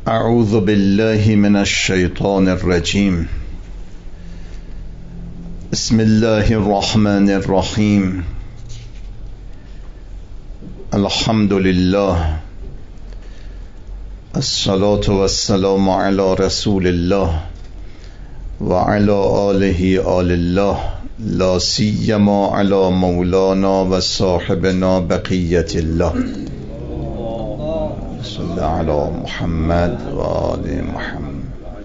اعوذ بالله من الشیطان الرجیم. بسم الله الرحمن الرحیم. الحمد لله، الصلاة والسلام علی رسول الله و علی آله آل الله، لا سیما علی مولانا و صاحبنا بقیت الله. صلی علی محمد و آل محمد.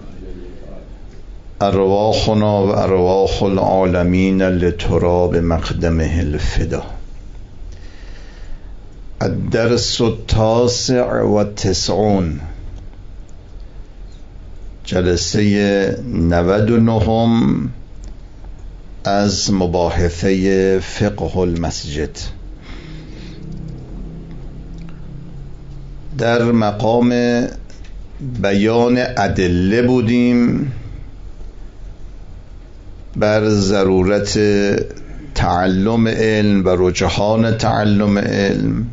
ارواحنا و ارواح العالمین لتراب مقدمه الفدا. الدرس التاسع و التسعون، جلسه 99 از مباحثه فقه المسجد. در مقام بیان ادله بودیم بر ضرورت تعلم علم و رجحان تعلم علم.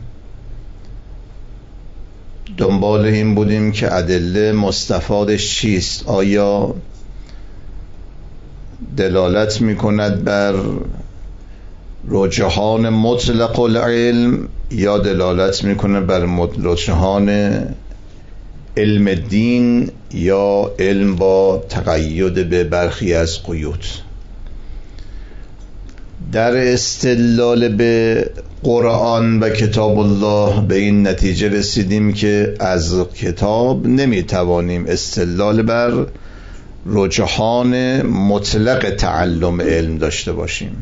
دنبال این بودیم که ادله مستفادش چیست، آیا دلالت میکند بر رجحان مطلق العلم یا دلالت میکنه بر رجحان علم دین یا علم با تقید به برخی از قیود. در استدلال به قرآن و کتاب الله به این نتیجه رسیدیم که از کتاب نمیتوانیم استدلال بر رجحان مطلق تعلم علم داشته باشیم،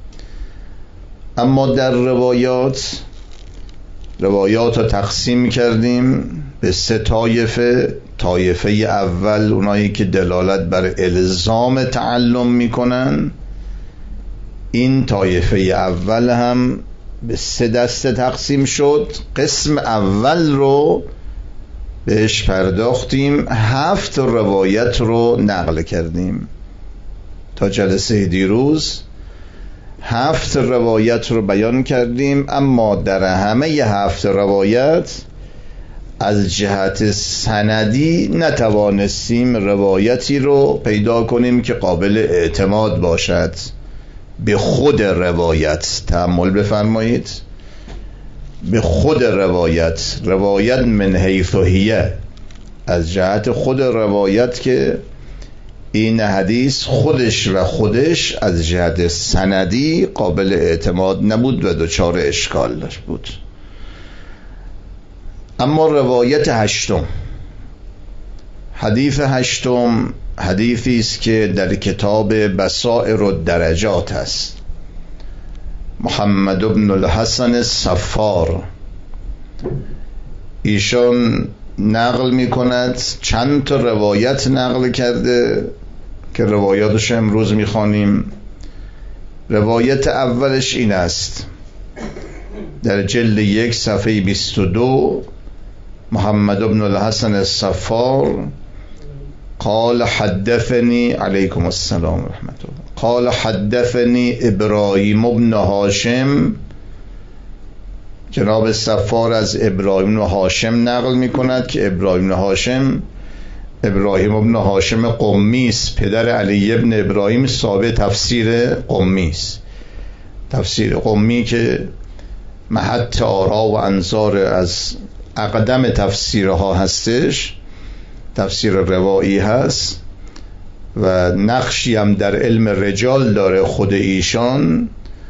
اما در روایات رو تقسیم کردیم به 3 طایفه. طایفه اول اونایی که دلالت بر الزام تعلم میکنن. این طایفه اول هم به 3 دسته تقسیم شد. قسم اول رو بهش پرداختیم، 7 روایت رو نقل کردیم. تا جلسه دیروز 7 روایت رو بیان کردیم، اما در همه 7 روایت از جهت سندی نتوانستیم روایتی رو پیدا کنیم که قابل اعتماد باشد. به خود روایت تأمل بفرمایید، به خود روایت من حیث هیه، از جهت خود روایت که این حدیث خودش از جهت سندی قابل اعتماد نبود و دچار اشکال بود. اما روایت 8، حدیث 8 حدیثی است که در کتاب بصائر الدرجات است. محمد بن الحسن الصفار ایشان نقل می کند، چند تا روایت نقل کرده که روایاتش امروز می خوانیم. روایت اولش این است، در جلد 1 صفحه 22، محمد بن الحسن الصفار قال حدثني علیکم السلام و رحمت الله، قال حدثني ابراهیم بن هاشم. جناب صفار از ابراهیم بن هاشم نقل می کند که ابراهیم بن هاشم قمی است، پدر علی بن ابراهیم صاحب تفسیر قمی است. تفسیر قمی که محط آرا و انظار از اقدم تفسیرها هستش، تفسیر روایی هست و نقشی هم در علم رجال داره. خود ایشان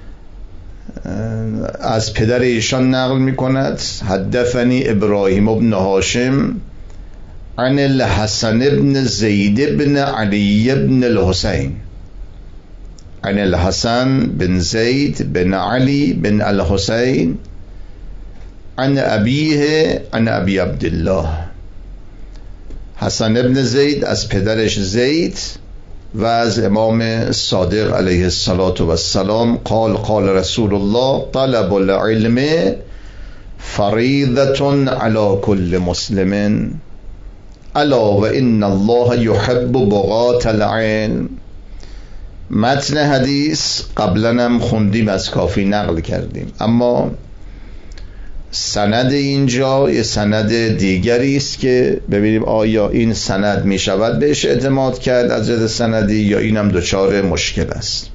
از پدر ایشان نقل می کند، حدثنی ابراهیم بن هاشم عن الحسن بن زید بن علی بن الحسین، عن الحسن بن زید بن علی بن الحسین عن ابیه عن ابی عبدالله. حسن بن زید از پدرش زید و از امام صادق علیه السلام قال قال رسول الله طلب العلم فریضة علی کل مسلم الا و ان الله یحب بغاة العلم. متن حدیث قبلا هم خوندیم، از کافی نقل کردیم، اما سند اینجا یه سند دیگری است که ببینیم آیا این سند می شود بهش اعتماد کرد از جهت سندی یا اینم دچار مشکل است.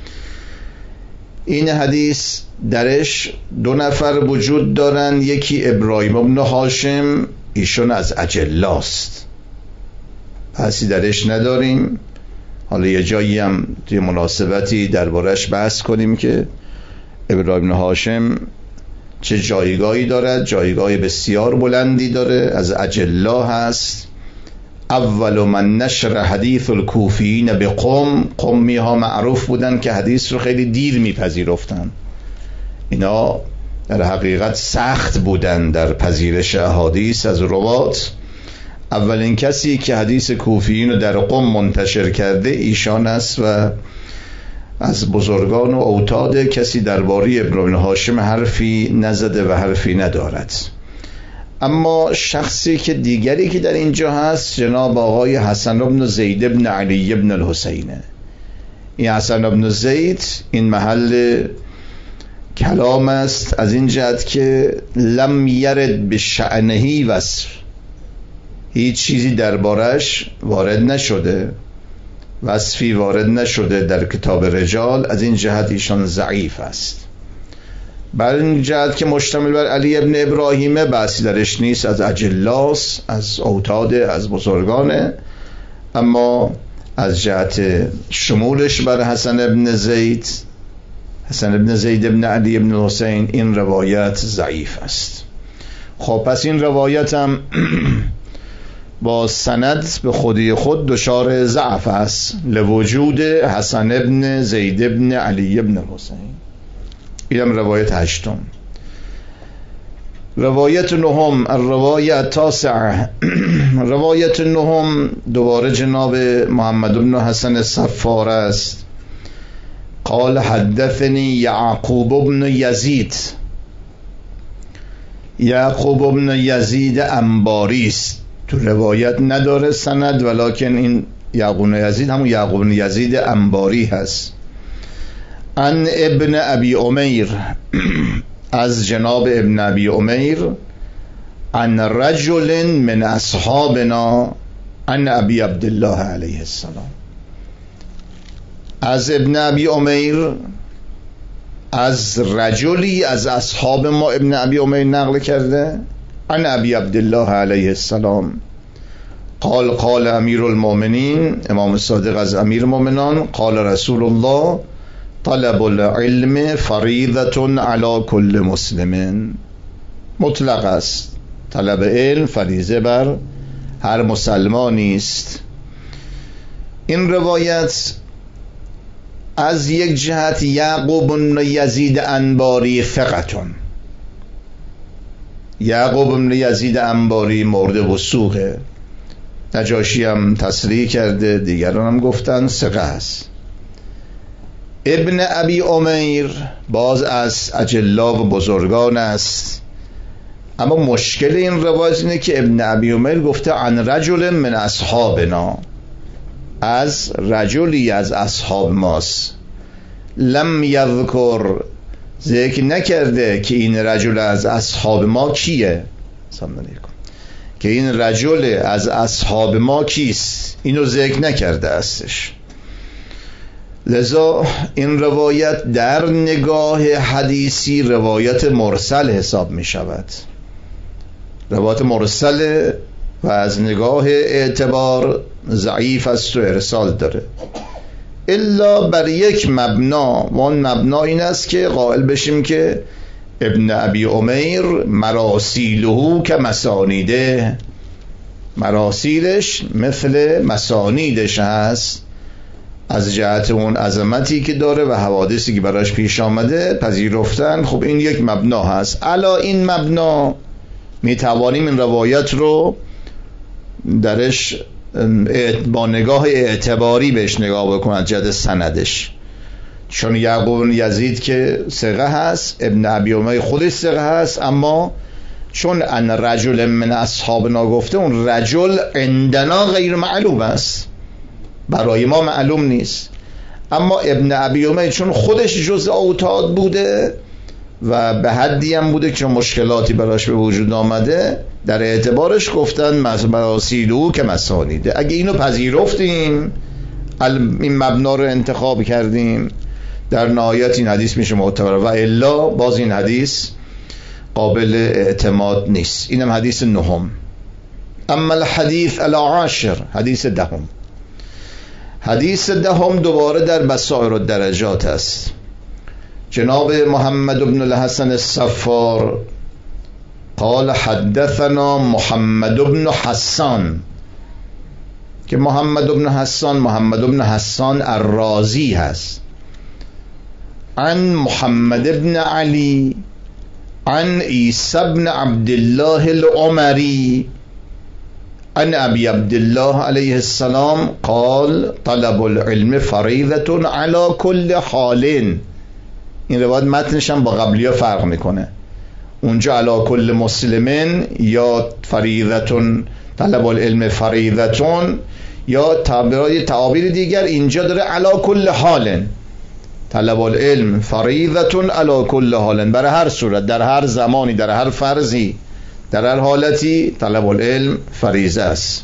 این حدیث درش 2 نفر وجود دارن، یکی ابراهیم ابن هاشم، ایشون از اجلاست، بحثی درش نداریم. حالا یه جایی هم توی مناسبتی دربارش بحث کنیم که ابراهیم ابن هاشم چه جایگاهی دارد، جایگاه بسیار بلندی داره، از اجلا هست. اول من نشر حدیث الکوفیین به قمی ها معروف بودن که حدیث رو خیلی دیر میپذیرفتن. اینا در حقیقت سخت بودن در پذیرش احادیث از روات. اولین کسی که حدیث کوفیین رو در قم منتشر کرده ایشان است و از بزرگان و اوتاد کسی درباره ابراهیم هاشم حرفی نزده و حرفی ندارد. اما شخصی که دیگری که در اینجا هست جناب آقای حسن بن زید بن علی بن الحسینه. این حسن بن زید این محل کلام است از این جهت که لم یرد به شأنهی وصف، هیچ چیزی دربارش وارد نشده، وصفی وارد نشده در کتاب رجال، از این جهت ایشان ضعیف است. بر این جهت که مشتمل بر علی ابن ابراهیمه بحثی درش نیست، از اجلاس، از اوتاد، از بزرگانه. اما از جهت شمولش بر حسن ابن زید ابن علی ابن حسین این روایت ضعیف است. خب پس این روایت هم با سند به خودی خود دچار ضعف است لوجود حسن ابن زید ابن علی ابن حسین. اینم روایت 8. روایت 9، الروایت 9. روایت 9 دوباره جناب محمد بن حسن الصفار است. قال حدثني یعقوب بن یزید. یعقوب بن یزید انباری است، تو روایت نداره سند، ولکن این یعقوب بن یزید همون یعقوب بن یزید انباری هست. عن ابن ابی امیر، از جناب ابن ابی امیر، عن رجل من اصحابنا عن ابی عبدالله علیه السلام. از ابن ابی امیر از رجلی از اصحاب ما ابن ابی امیر نقل کرده، عن ابی عبدالله علیه السلام قال قال امیر المؤمنین، امام صادق از امیر المؤمنان، قال رسول الله طلب العلم فریضة علی کل مسلم. مطلق است، طلب علم فریضه بر هر مسلمانی است. این روایت از یک جهت یعقوب بن یزید انباری ثقتون، یعقوب بن یزید انباری مورد وثوقه، نجاشی هم تصریح کرده، دیگران هم گفتن ثقه است. ابن ابی امیر باز از اجلا و بزرگان است، اما مشکل این روایت اینه که ابن ابی امیر گفته عن رجل من اصحابنا، از رجلی از اصحاب ماست. لم یذکر، ذکر نکرده که این رجل از اصحاب ما کیه، که این رجل از اصحاب ما کیست، اینو ذکر نکرده استش. لذا این روایت در نگاه حدیثی روایت مرسل حساب می شود، روایت مرسل و از نگاه اعتبار ضعیف است و ارسال داره، الا بر یک مبنا، و اون مبنا این است که قائل بشیم که ابن ابی امیر مراسیله که مسانیده، مراسیلش مثل مسانیدش هست، از جهت اون عظمتی که داره و حوادثی که براش پیش آمده پذیرفتن. خب این یک مبنا هست. علا این مبنا می توانیم این روایت رو درش با نگاه اعتباری بهش نگاه بکنن جهت سندش، چون یعقوب بن یزید که ثقه هست، ابن ابی امیر خودش ثقه هست، اما چون ان رجل من اصحابنا گفته، اون رجل عندنا غیر معلوم است، برای ما معلوم نیست. اما ابن ابی امیر چون خودش جزء اوتاد بوده و به حدی هم بوده که مشکلاتی براش به وجود آمده، در اعتبارش گفتن مراسیلو که مسانیده. اگه اینو پذیرفتیم، این مبنا رو انتخاب کردیم، در نهایت این حدیث میشه معتبر، و الا باز این حدیث قابل اعتماد نیست. اینم حدیث نهم. اما الحدیث العاشر، حدیث دهم. حدیث دهم دوباره در بصائر الدرجات است. جناب محمد بن الحسن الصفار قال حدثنا محمد بن حسان، که محمد بن حسان الرازی هست، عن محمد بن علی عن عیسی بن عبدالله العمری عن ابی عبدالله علیه السلام قال طلب العلم فریضة علی کل حال. این روایت متنش هم با قبلی‌ها فرق میکنه. اونجا علی کل مسلمین یا فریضة، طلب العلم فریضة، یا تعابیر دیگر اینجا داره علی کل حال، طلب العلم فریضة علی کل حال، برای هر صورت، در هر زمانی، در هر فرضی، در هر حالتی طلب العلم فریضه است.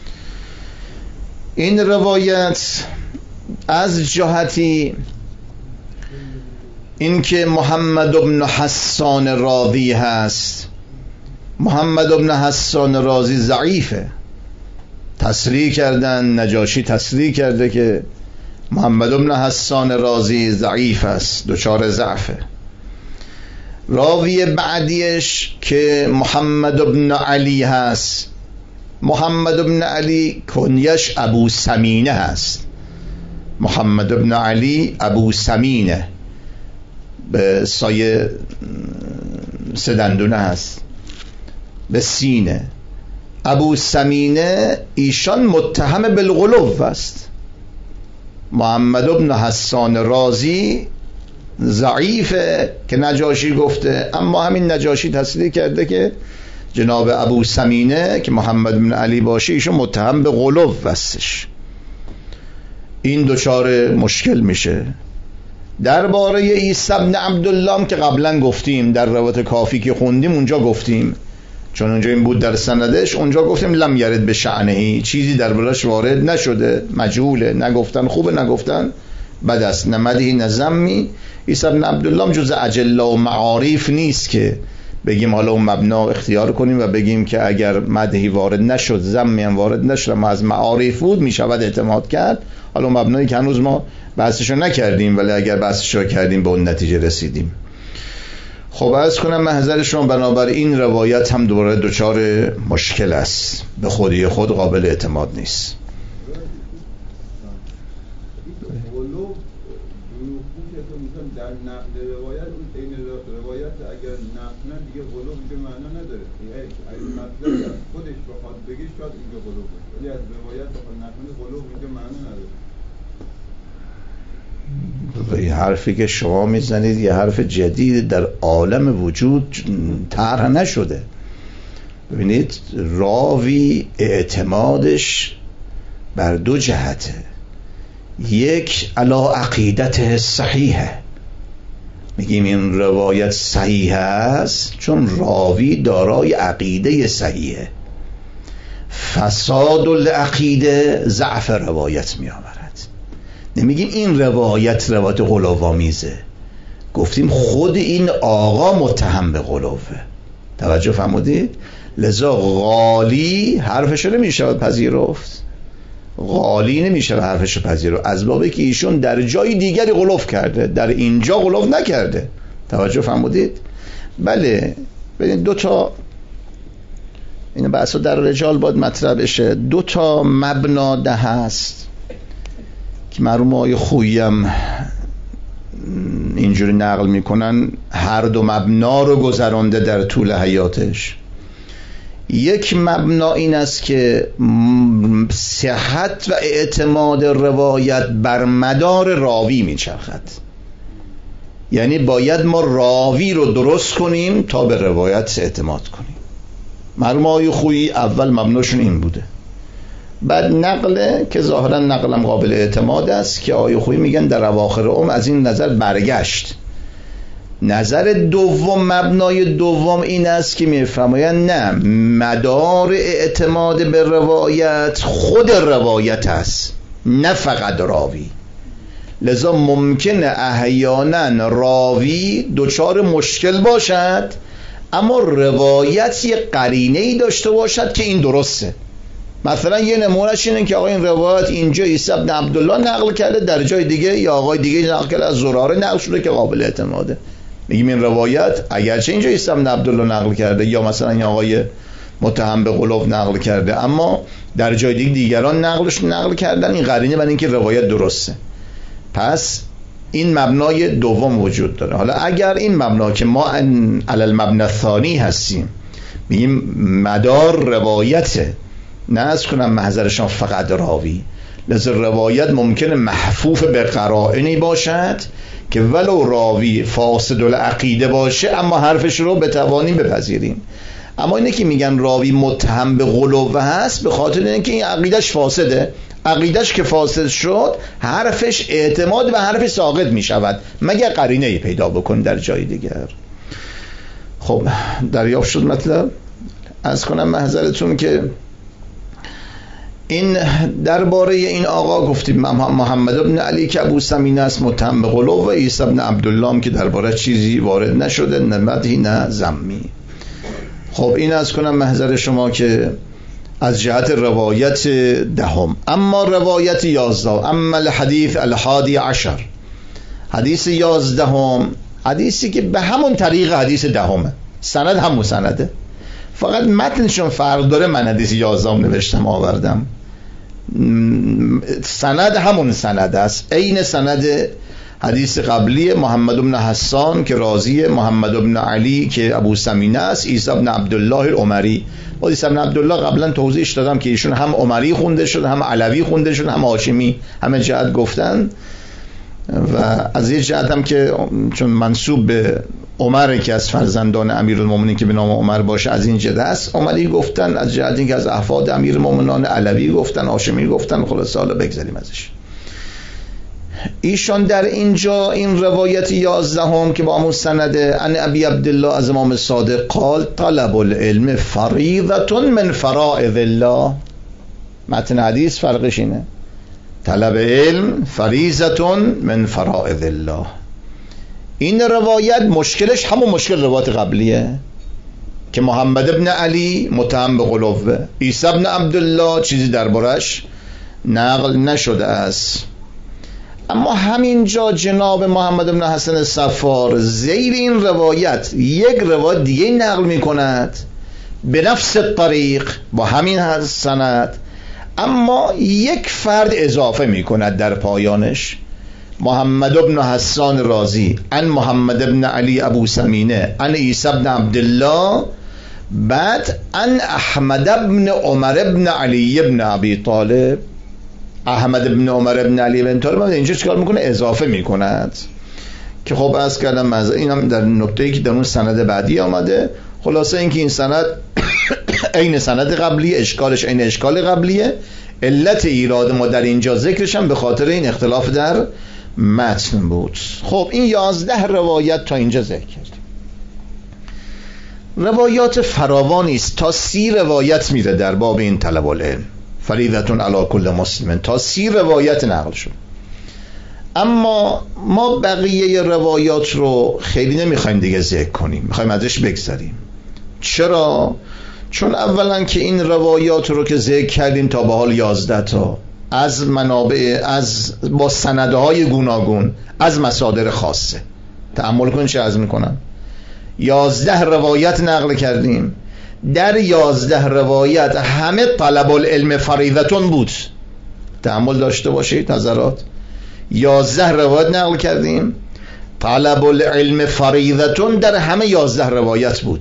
این روایت از جهتی این که محمد بن حسان راضی هست، محمد بن حسان رازی ضعیفه، تصریح کردن، نجاشی تصریح کرده که محمد بن حسان رازی ضعیف است، دچار ضعفه. راوی بعدیش که محمد بن علی هست، محمد بن علی کنیش ابو سمینه هست، محمد بن علی ابو سمینه به سایه سدندونه هست، به سینه. ابو سمینه ایشان متهم بالغلو است. محمد بن حسان رازی ضعیفه که نجاشی گفته، اما همین نجاشی تصریح کرده که جناب ابو سمینه که محمد بن علی باشه ایشون متهم به غلو هستش. این دچار مشکل میشه. درباره عیسی بن عبدالله که قبلا گفتیم در روایت کافی که خوندیم، اونجا گفتیم، چون اونجا این بود در سندش، اونجا گفتیم لم یرد به شأنه، چیزی دربارش وارد نشده، مجهوله، نگفتن خوبه نگفتن بد است، نه مدحی نه ذمی. عیسی بن عبدالله جز اجله و معارف نیست که بگیم حالا اون مبنا اختیار کنیم و بگیم که اگر مدحی وارد نشد، ذمی هم وارد نشد، ما از معارف بود میشود اعتماد کرد. حالا اون مبنایی که هنوز ما بحثشو نکردیم، ولی اگر بحثشو کردیم به اون نتیجه رسیدیم. خب عرض کنم محضر شما، بنابراین این روایت هم دوباره دچار مشکل است، به خودی خود قابل اعتماد نیست. در نقل روایت اون این روایت اگر نقل دیگه غلو به معنا نداره. اگه مطلب خودش بخواد بگه شاید اینجا غلو باشه، ولی از روایت بخواد نقل غلو اینجا معنا نداره. این حرفی که شما میزنید یه حرف جدید در عالم وجود طرح نشده. ببینید راوی اعتمادش بر دو جهته، یک علا عقیدته صحیحه، میگیم این روایت صحیح است چون راوی دارای عقیده صحیحه. فساد العقیده ضعف روایت می آورد. نمیگیم این روایت غلوآمیزه، گفتیم خود این آقا متهم به غلوه. توجه فرمودید؟ لذا غالی حرفش رو نمیشه پذیرفت، غالی نمیشه حرفش پذیرفت، از بابه که ایشون در جای دیگری غلو کرده، در اینجا غلو نکرده. توجه فرمودید؟ بله. ببینید دو تا، این بحثا در رجال باید مطرح بشه، دو تا مبنا ده هست که مرحوم آقای خویی هم اینجوری نقل میکنن، هر دو مبنا رو گذرانده در طول حیاتش. یک مبنا این است که صحت و اعتماد روایت بر مدار راوی میچرخد، یعنی باید ما راوی رو درست کنیم تا به روایت اعتماد کنیم. مرحوم آقای خویی اول مبناشون این بوده، بعد نقله که ظاهرا نقلم قابل اعتماد است که آقای خویی میگن در اواخر از این نظر برگشت، نظر دوم، مبنای دوم این است که میفرمایند نه، مدار اعتماد به روایت خود روایت است، نه فقط راوی. لذا ممکنه احیانا راوی دچار مشکل باشد اما روایت یه قرینه‌ای داشته باشد که این درسته. مثلا یه نمونهش اینه که آقا این روایت اینجا عیسی بن عبدالله نقل کرده، در جای دیگه یا آقای دیگه نقل کرده، از زراره نقل شده که قابل اعتماده. میگیم این روایت اگرچه اینجا عیسی بن عبدالله نقل کرده یا مثلا این آقای متهم به غلو نقل کرده اما در جای دیگه دیگران نقل کردن، این قرینه برای اینکه روایت درسته. پس این مبنای دوم وجود داره. حالا اگر این مبنا که ما علی المبنی الثانی هستیم، میگیم مدار روایته، نه از کنم محضرشان فقط راوی، لذا روایت ممکنه محفوف به قرائنی باشد که ولو راوی فاسد العقیده باشه اما حرفش رو بتوانیم بپذیریم. اما اینه که میگن راوی متهم به غلو هست به خاطر اینکه این عقیدش فاسده، عقیدش که فاسد شد حرفش اعتماد به حرف ساقط میشود مگر قرینه‌ای پیدا بکن در جای دیگر. خب دریافت شد مطلب. از کنم محضرتون که این درباره این آقا گفتیم محمد بن علی که ابو سمینه است متهم به غلو و عیسی بن عبدالله هم که درباره چیزی وارد نشده، نه مدحی نه ذمی. خب این از کنم محضر شما که از جهت روایت دهم. اما روایت 11، اما الحدیث الحادی عشر، حدیث 11 حدیثی که به همون طریق حدیث دهمه، سند همون سنده، فقط متنشون فرق داره. من حدیث 11 نوشتم آوردم، سند همون سند است، عین سند حدیث قبلی محمد بن حسان که راضی، محمد بن علی که ابو سمینه است، عیسی بن عبدالله العمری. عیسی بن عبدالله قبلا توضیحش دادم که ایشون هم عمری خونده شد، هم علوی خونده شد، هم هاشمی، همه جهت گفتن. و از یه جهت هم که چون منسوب به عمر که از فرزندان امیرالمومنین که به نام عمر باشه از این جهت است عمری گفتن، از جهت اینکه از احفاد امیرالمومنین علوی گفتن، هاشمی گفتن. خلاص حالا بگذاریم ازش. ایشان در اینجا این روایت 11 که با همون سنده، ان ابی عبدالله از امام صادق قال طلب العلم فریضة من فرائض الله. متن حدیث فرقش اینه، طلب علم فریضة من فرائض الله. این روایت مشکلش همون مشکل روایت قبلیه که محمد ابن علی متهم به غلوه، عیسی ابن عبدالله چیزی دربارش نقل نشده است. اما همینجا جناب محمد بن حسن صفار زیر این روایت یک روایت دیگه نقل می کند به نفس طریق با همین سند، اما یک فرد اضافه می کند در پایانش. محمد بن حسان رازی عن محمد بن علی ابو سمینه عن عیسی بن عبدالله، بعد عن احمد بن عمر بن علی بن ابی طالب. احمد بن عمر بن علی بن طالب اینجا چیکار میکنه؟ اضافه میکند که خب از کردم این هم در نکته‌ای که در اون سند بعدی آمده. خلاصه اینکه این سند عین سند قبلی، اشکالش عین اشکال قبلیه. علت ایراد ما در اینجا ذکرش هم به خاطر این اختلاف در متن بود. خب این 11 روایت تا اینجا ذکر کردیم. روایات فراوانی است، تا 30 روایت میره در باب این طلب العلم فریضة علی کل مسلم، تا 30 روایت نقل شد. اما ما بقیه روایات رو خیلی نمیخوایم دیگه ذکر کنیم، میخوایم ازش بگذریم. چرا؟ چون اولا که این روایات رو که ذکر کردیم تا به حال 11 تا از منابع، از با سندهای گوناگون، از مصادر خاصه. تأمل کن چه عرض میکنم. 11 روایت نقل کردیم، در 11 روایت همه طلب العلم فریضتون بود. تأمل داشته باشید نظرات. 11 روایت نقل کردیم، طلب العلم فریضتون در همه 11 روایت بود.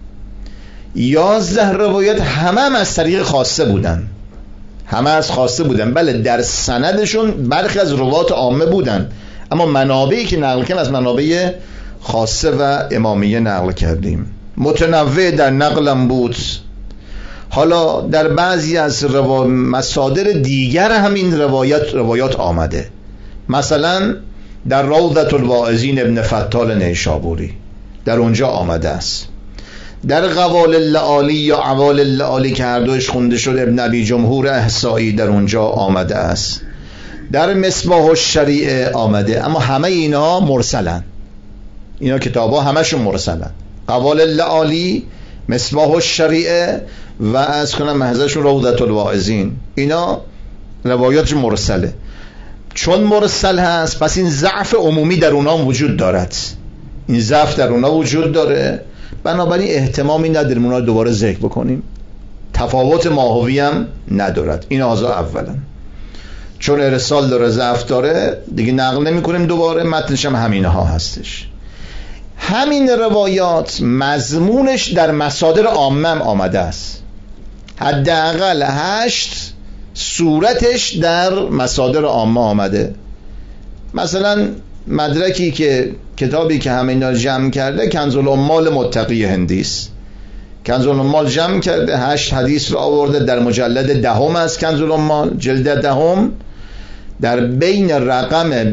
11 روایت همه از طریق خاصه بودن، همه از خاصه بودن. بله در سندشون برخی از روات عامه بودن، اما منابعی که نقل کردیم از منابع خاصه و امامیه نقل کردیم. متنوع در نقلم بود. حالا در بعضی از مصادر دیگر همین روایات آمده. مثلا در روضة الواعظین ابن فتال نیشابوری در اونجا آمده است. در قوال اللعالی یا عوال اللعالی که هر دوش خونده شد ابن ابی جمهور احصایی در اونجا آمده است. در مصباح الشریعه آمده، اما همه اینا مرسلن. اینا کتابا همشون مرسلن. قوال اللعالی، مصباح الشریعه و از کنم محضرشون روضة الواعظین، اینا روایاتش مرسله. چون مرسل هست پس این ضعف عمومی در اونا وجود دارد، این ضعف در اونا وجود داره، بنابراین اهتمامی نداریم اونا دوباره ذکر بکنیم. تفاوت ماهوی هم ندارد. این آزا اولا چون ارسال داره، ضعف داره، دیگه نقل نمی کنیم دوباره، متنش هم همینه ها هستش. همین روایات مضمونش در مصادر عامه آمده است، حداقل 8 صورتش در مصادر عامه آمده. مثلا مدرکی که کتابی که همه اینا جمع کرده کنز العمال متقی هندی است. کنز العمال جمع کرده 8 حدیث رو آورده در مجلد 10 از کنز العمال، جلد 10 در بین رقم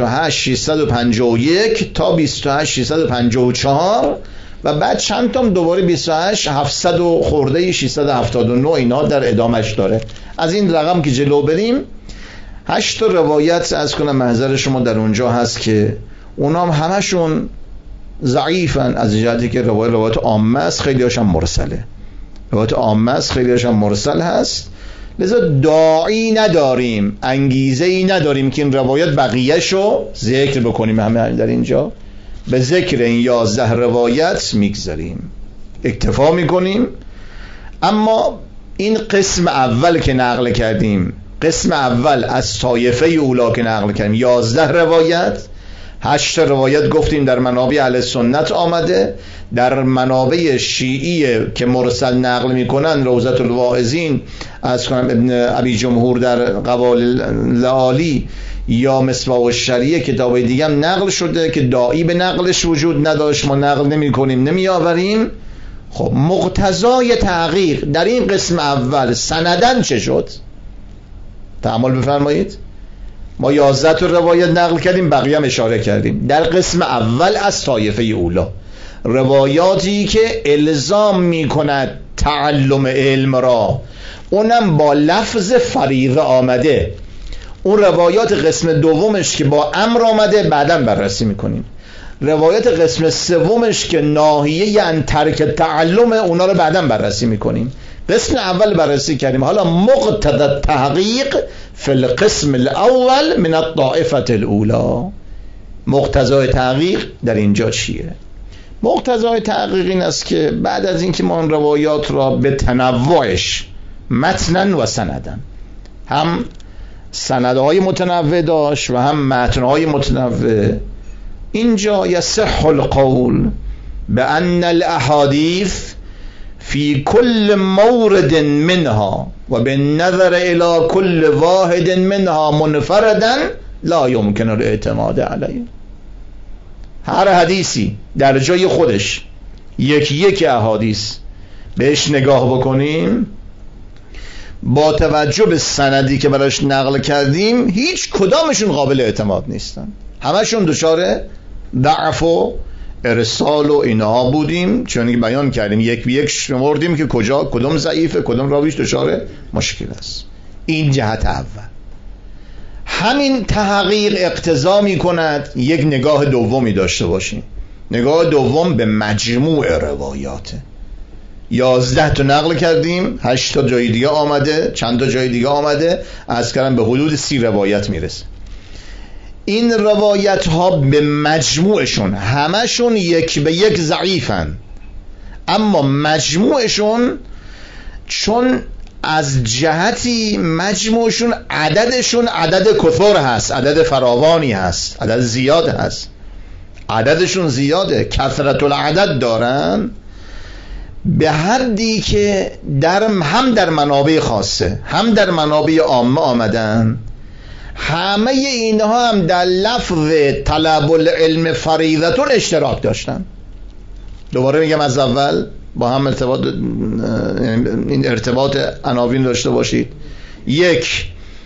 28651 تا 28654 و بعد چند تام دوباره 28700 و خورده 679 اینا در ادامش داره. از این رقم که جلو بریم 8 تا روایت از کنم محضر شما در اونجا هست که اونام همشون ضعیفن از جهتی که روایت عامه است، خیلی هاشم مرسله. روایت عامه است، خیلی هاشم مرسل هست. لذا داعی نداریم، انگیزه ای نداریم که این روایت بقیه‌شو ذکر بکنیم. همه در اینجا به ذکر این 11 روایت میگذاریم، اکتفا میکنیم. اما این قسم اول که نقل کردیم، قسم اول از طایفه اولا که نقل کردیم 11 روایت، 8 روایت گفتیم در منابع اهل سنت آمده، در منابع شیعی که مرسل نقل میکنن روضة الواعظین از کنم ابن ابی جمهور در قوال اللعالی یا مصباح الشریعه کتابای دیگه هم نقل شده که داعی به نقلش وجود نداشت، ما نقل نمی کنیم، نمی آوریم. خب مقتضای تحقیق در این قسم اول سندن چه شد؟ تأمل بفرمایید. ما 11 تا روایت نقل کردیم، بقیه هم اشاره کردیم. در قسم اول از طایفه اولا روایاتی که الزام می کند تعلم علم را، اونم با لفظ فریضه آمده. اون روایات قسم دومش که با امر آمده بعداً بررسی میکنیم. روایات قسم سومش که ناهیه عن ترک تعلم، اونا رو بعداً بررسی میکنیم. قسم اول بررسی کردیم، حالا مقتضى تحقیق فی القسم الاول من الطائفه الاولی. مقتضای تحقیق در اینجا چیه؟ مقتضای تحقیق این است که بعد از اینکه ما روایات را به تنوعش متنن و سندن، هم سندهای متنوع داشت و هم متنهای متنوع، اینجا یصح القول بأن الاحادیث فی کل مورد منها و بالنظر الى کل واحد منها منفردا لا یمکن الاعتماد علیه. هر حدیثی در جای خودش یک احادیث بهش نگاه بکنیم، با توجه به سندی که براش نقل کردیم هیچ کدامشون قابل اعتماد نیستن، همشون دچار ضعف و ارسال و اینها بودیم، چون که بیان کردیم یک به یک شمردیم که کدوم ضعیفه، کدوم راویش دچار مشکل است. این جهت اول. همین تحقیق اقتضا می کند یک نگاه دومی داشته باشیم. نگاه دوم به مجموع روایاته. 11 تا نقل کردیم، 8 تا جای دیگه آمده، چند تا جای دیگه آمده، از کردم به حدود 30 روایت میرسه. این روایت ها به مجموعشون همشون یک به یک ضعیفن، اما مجموعشون چون از جهتی مجموعشون عددشون عدد کثر هست، عدد فراوانی هست، عدد زیاد هست، عددشون زیاده، کثرت العدد دارن، به حدی که هم در منابع خاصه هم در منابع عامه آمدن. همه اینها هم در لفظ طلب العلم فریضتون اشتراک داشتن. دوباره میگم از اول با هم این ارتباط عناوین داشته باشید. یک،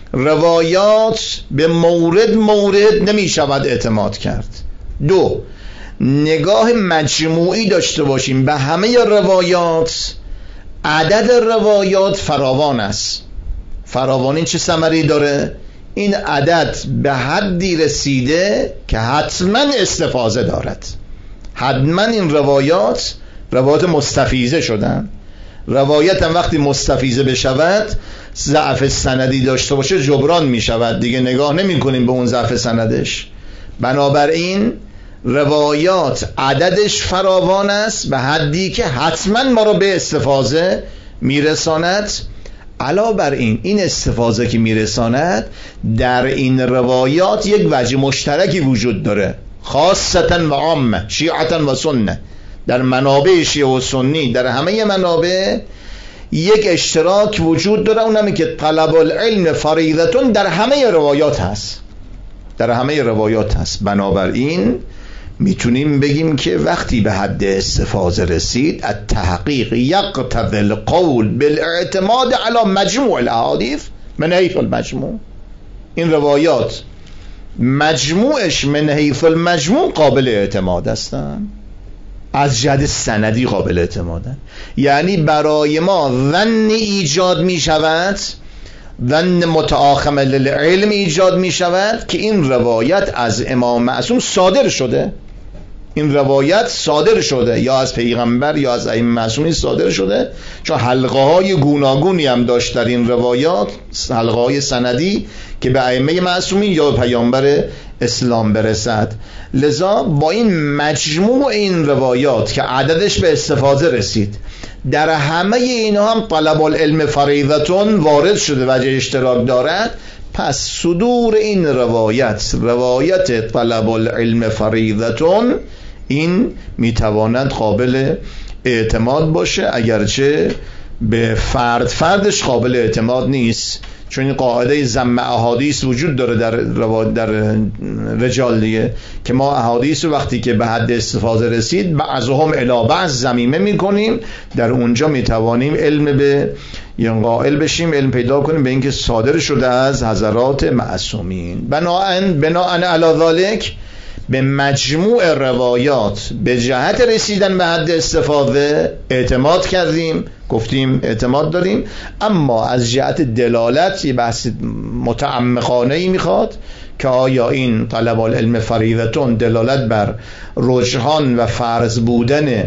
روایات به مورد نمی شود اعتماد کرد. 2 نگاه مجموعی داشته باشیم به همه روایات. عدد روایات فراوان است. فراوان این چه ثمری داره؟ این عدد به حدی رسیده که حتما استفاضه دارد. حتما این روایات مستفیضه شدن. روایت هم وقتی مستفیضه بشود، ضعف سندی داشته باشه جبران می شود، دیگه نگاه نمی کنیم به اون ضعف سندش. بنابراین روایات عددش فراوان است به حدی که حتما ما رو به استفاضه میرساند. علاوه بر این استفاضه که میرساند، در این روایات یک وجه مشترکی وجود داره، خاصتا و عامه، شیعتا و سنه. در منابع شیعه و سنی، در همه منابع یک اشتراک وجود داره، اونم که طلب العلم فریضتون در همه روایات هست. در همه روایات هست. بنابراین میتونیم بگیم که وقتی به حد استفاضه رسید، التحقیق یقتضی القول بالاعتماد علی مجموع الاحادیث من حیث المجموع. این روایات مجموعش من حیث المجموع قابل اعتماد هستند، از جهت سندی قابل اعتمادن. یعنی برای ما ظن ایجاد می شود، ظن متآخم للعلم ایجاد می شود که این روایت از امام معصوم صادر شده. این روایت صادر شده یا از پیغمبر یا از ائمه معصومین صادر شده، چون حلقه های گوناگونی هم داشت در این روایات، حلقه های سندی که به ائمه معصومین یا پیامبر اسلام برسد. لذا با این مجموع این روایات که عددش به استفاضه رسید، در همه اینها هم طلب العلم فریضتون وارد شده، وجه اشتراک دارد. پس صدور این روایت طلب العلم فریضتون، این میتواند قابل اعتماد باشه، اگرچه به فردش قابل اعتماد نیست، چون این قاعده ضم احادیث وجود داره در رجال دیگه، که ما احادیث وقتی که به حد استفاضه رسید بعضهم الی بعض ضمیمه میکنیم، در اونجا میتوانیم علم به یا قائل بشیم، علم پیدا کنیم به اینکه صادر شده از حضرات معصومین. بناءً علی ذلک به مجموع روایات به جهت رسیدن به حد استفاضه اعتماد کردیم، گفتیم اعتماد داریم. اما از جهت دلالت یه بحث متعمقانه‌ای میخواد که آیا این طلب العلم فریضتون دلالت بر رجحان و فرض بودن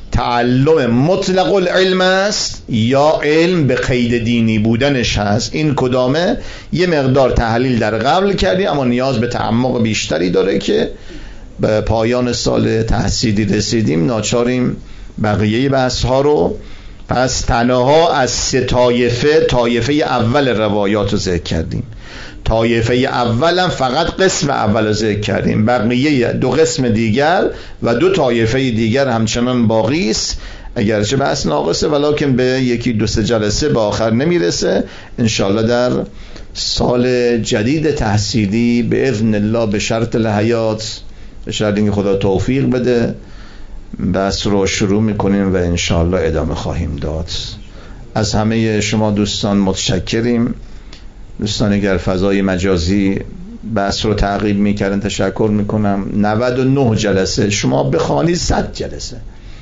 تعلم مطلق العلم است یا علم به قید دینی بودنش هست. این کدامه یه مقدار تحلیل در قبل کردیم، اما نیاز به تعمق بیشتری داره که به پایان سال تحصیلی رسیدیم، ناچاریم بقیه بحث ها رو. پس تنها از 3 طایفه اول روایات رو ذکر کردیم. طایفه اول هم فقط قسم اول رو ذکر کردیم، بقیه 2 قسم دیگر و 2 طایفه دیگر همچنان باقی است، اگرچه بحث ناقصه ولکن به 1-2 جلسه به آخر نمیرسه. انشالله در سال جدید تحصیلی به اذن الله به شرط الحیات، به شرط اینکه خدا توفیق بده، بحث رو شروع میکنیم و انشالله ادامه خواهیم داد. از همه شما دوستان متشکریم. دوستان اگر فضای مجازی بحث رو تعقیب میکردن تشکر میکنم. 99 جلسه، شما بخوانید 100 جلسه،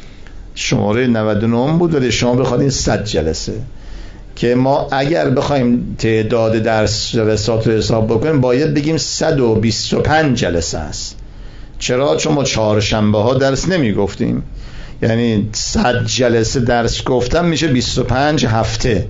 شماره 99 بود ولی شما بخوانید 100 جلسه، که ما اگر بخوایم تعداد درس جلسات رو حساب بکنیم باید بگیم 125 جلسه است. چرا؟ چون ما 4 شنبه ها درس نمی گفتیم، یعنی 100 جلسه درس گفتم میشه 25 هفته.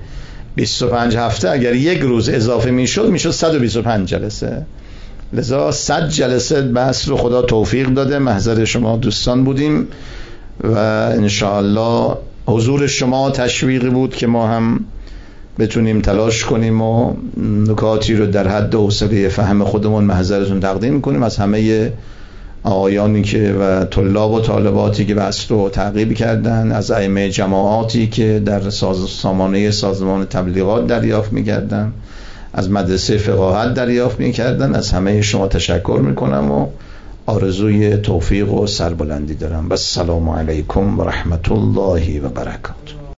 25 هفته اگر 1 روز اضافه میشد 125 جلسه. لذا 100 جلسه بحث رو خدا توفیق داده، محضر شما دوستان بودیم و انشاءالله حضور شما تشویقی بود که ما هم بتونیم تلاش کنیم و نکاتی رو در حد حوصله فهم خودمون محضرتون تقدیم کنیم. از همه آقایانی که و طلاب و طالباتی که بحث رو تعقیب کردن، از ائمه جماعاتی که در سامانه سازمان تبلیغات دریافت می‌کردن، از مدرسه فقاهت دریافت می‌کردن، از همه شما تشکر می‌کنم و آرزوی توفیق و سربلندی دارم. و السلام علیکم و رحمت الله و برکاته.